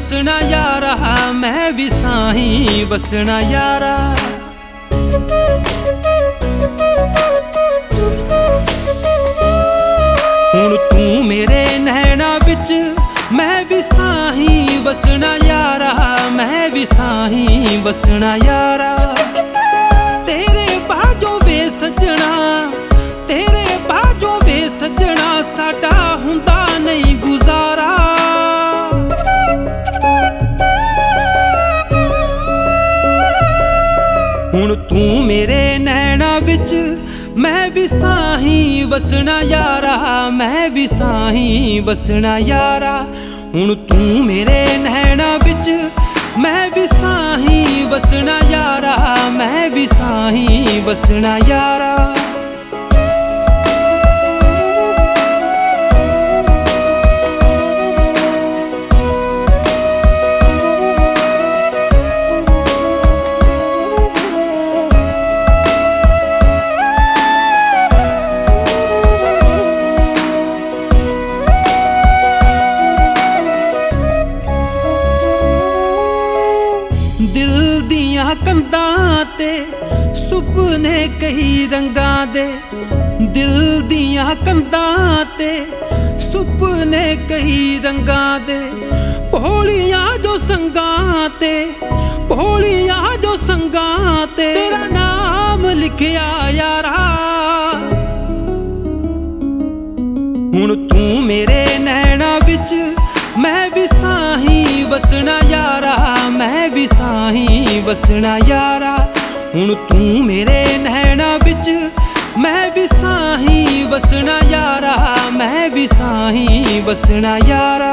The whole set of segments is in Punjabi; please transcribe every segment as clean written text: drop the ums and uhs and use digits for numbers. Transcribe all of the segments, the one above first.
ਵਸਣਾ ਯਾਰਾ, ਮੈਂ ਵੀ ਸਾਹੀਂ ਵਸਣਾ ਯਾਰਾ। ਹੁਣ ਤੂੰ ਮੇਰੇ ਨੈਣਾ ਵਿੱਚ, ਮੈਂ ਵੀ ਸਾਹੀਂ ਵਸਣਾ ਯਾਰਾ, ਮੈਂ ਵੀ ਸਾਹੀਂ ਵਸਣਾ ਯਾਰਾ। ਤੇਰੇ ਬਾਝੋਂ ਵੇ ਸੱਜਣਾ, ਤੇਰੇ ਬਾਝੋਂ ਵੇ ਸੱਜਣਾ, ਸਾਡਾ ਹੁੰਦਾ ਨਹੀਂ ਗੁਜ਼ਾਰਾ। ਹੁਣ ਤੂੰ ਮੇਰੇ ਨੈਣਾ ਵਿੱਚ, ਮੈਂ ਵੀ ਸਾਹੀਂ ਵਸਣਾ ਯਾਰਾ, ਮੈਂ ਵੀ ਸਾਹੀਂ ਵਸਣਾ ਯਾਰਾ। ਹੁਣ ਤੂੰ ਮੇਰੇ ਨੈਣਾ ਵਿੱਚ, ਮੈਂ ਵੀ ਸਾਹੀਂ ਵਸਣਾ ਯਾਰਾ, ਮੈਂ ਵੀ ਸਾਹੀਂ ਵਸਣਾ ਯਾਰਾ। ਦਿਲ ਦੀਆਂ ਕੰਧਾਂ ਤੇ ਸੁਪਨੇ ਕਈ ਰੰਗਾਂ ਦੇ, ਦਿਲ ਦੀਆਂ ਕੰਧਾਂ ਤੇ ਸੁਪਨੇ ਕਈ ਰੰਗਾਂ ਦੇ। ਭੋਲੀਆਂ ਜੋ ਸੰਗਾਂ ਤੇ, ਭੋਲੀਆਂ ਜੋ ਸੰਗਾਂ ਤੇ, ਤੇਰਾ ਨਾਮ ਲਿਖਿਆ ਯਾਰਾ। ਹੁਣ ਤੂੰ ਮੇਰੇ ਨੈਣਾ ਵਿੱਚ, ਮੈਂ ਵੀ ਸਾਹੀਂ ਵਸਣਾ ਯਾਰਾ, ਮੈਂ ਵੀ ਸਾਹੀਂ ਵਸਣਾ ਯਾਰਾ। ਹੁਣ ਤੂੰ ਮੇਰੇ ਨੈਣਾ ਵਿੱਚ, ਮੈਂ ਵੀ ਸਾਹੀਂ ਵਸਣਾ ਯਾਰਾ, ਮੈਂ ਵੀ ਸਾਹੀਂ ਵਸਣਾ ਯਾਰਾ।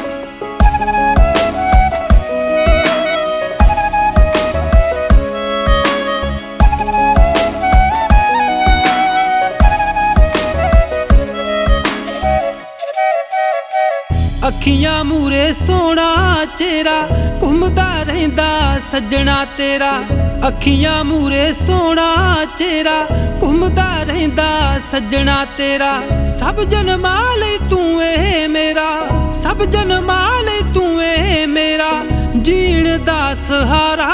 ਅੱਖੀਆਂ ਮੂਰੇ ਸੋਹਣਾ ਚਿਹਰਾ, ਘੁੰਮਦਾ ਰਹਿੰਦਾ ਸੱਜਣਾ ਤੇਰਾ। ਅੱਖੀਆਂ ਮੂਰੇ ਸੋਹਣਾ ਚਿਹਰਾ, ਘੁੰਮਦਾ ਰਹਿੰਦਾ ਸੱਜਣਾ ਤੇਰਾ। ਸਭ ਜਨਮਾਂ ਲਈ ਤੂੰ ਏ ਮੇਰਾ, ਸਭ ਜਨਮਾਂ ਲਈ ਤੂੰ ਏ ਮੇਰਾ, ਜੀਣ ਦਾ ਸਹਾਰਾ।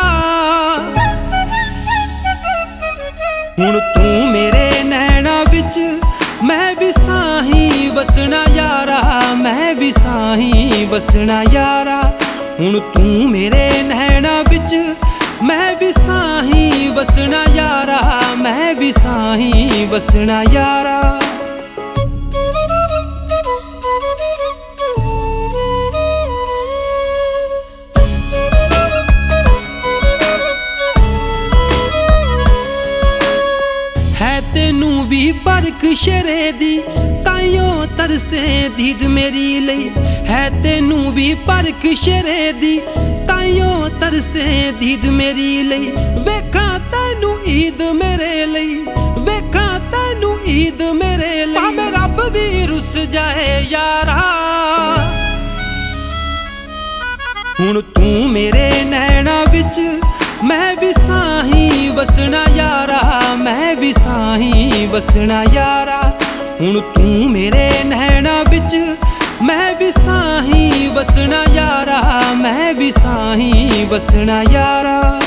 ਹੁਣ ਤੂੰ ਮੇਰੇ ਨੈਣਾ ਵਿੱਚ, ਮੈਂ ਵੀ ਸਾਹੀਂ ਵਸਣਾ ਯਾਰਾ, ਮੈਂ ਵੀ ਸਾਹੀਂ ਵਸਣਾ ਯਾਰਾ। ਹੁਣ ਤੂੰ ਮੇਰੇ ਨੈਣਾ ਵਿੱਚ, ਮੈਂ ਵੀ ਸਾਹੀਂ ਵਸਣਾ ਯਾਰਾ, ਮੈਂ ਵੀ ਸਾਹੀਂ ਵਸਣਾ ਯਾਰਾ। ਹੈ ਤੈਨੂੰ ਵੀ ਪਰਖ ਸ਼ਰੇ ਦੀ, ਤਾਈਓ ਤਰਸੇ ਦੀਦ ਮੇਰੀ ਲਈ। ਹੈ ਤੈਨੂੰ ਵੀ ਪਰਖ ਸ਼ਰੇ ਦੀ, ਤਾਈਓ ਤਰਸੇ ਦੀਦ ਮੇਰੀ ਲਈ। ਵੇਖਾਂ ਤੈਨੂੰ ਈਦ ਮੇਰੇ ਲਈ, ਵੇਖਾਂ ਤੈਨੂੰ ਈਦ ਮੇਰੇ ਲਈ। ਭਾਵੇਂ ਰੱਬ ਵੀ ਰੁੱਸ ਜਾਏ ਯਾਰਾ। ਹੁਣ ਤੂੰ ਮੇਰੇ ਨੈਣਾ ਵਿੱਚ, ਮੈਂ ਵੀ ਸਾਹੀਂ ਵਸਣਾ ਯਾਰਾ, ਮੈਂ ਵੀ ਸਾਹੀਂ ਵਸਣਾ ਯਾਰਾ। ਹੁਣ ਤੂੰ ਮੇਰੇ ਨੈਣਾ ਵਿੱਚ, ਮੈਂ ਵੀ ਸਾਹੀਂ ਵਸਣਾ ਯਾਰਾ, ਮੈਂ ਵੀ ਸਾਹੀਂ ਵਸਣਾ ਯਾਰਾ।